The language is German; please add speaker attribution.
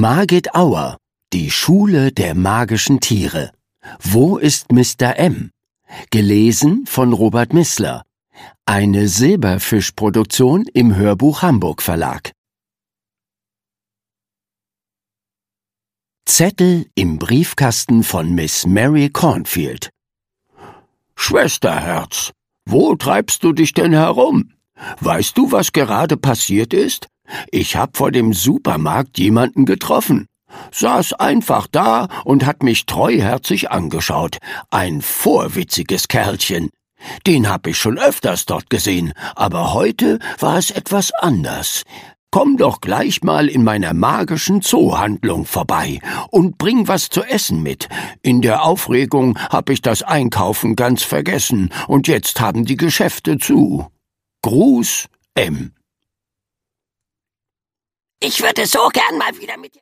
Speaker 1: Margit Auer, die Schule der magischen Tiere. Wo ist Mr. M? Gelesen von Robert Missler. Eine Silberfisch-Produktion im Hörbuch Hamburg Verlag. Zettel im Briefkasten von Miss Mary Cornfield. Schwesterherz, wo treibst du dich denn herum? Weißt du, was gerade passiert ist? Ich hab vor dem Supermarkt jemanden getroffen. Saß einfach da und hat mich treuherzig angeschaut. Ein vorwitziges Kerlchen. Den hab ich schon öfters dort gesehen, aber heute war es etwas anders. Komm doch gleich mal in meiner magischen Zoohandlung vorbei und bring was zu essen mit. In der Aufregung hab ich das Einkaufen ganz vergessen und jetzt haben die Geschäfte zu. Gruß, M.
Speaker 2: Ich würde so gern mal wieder mit dir...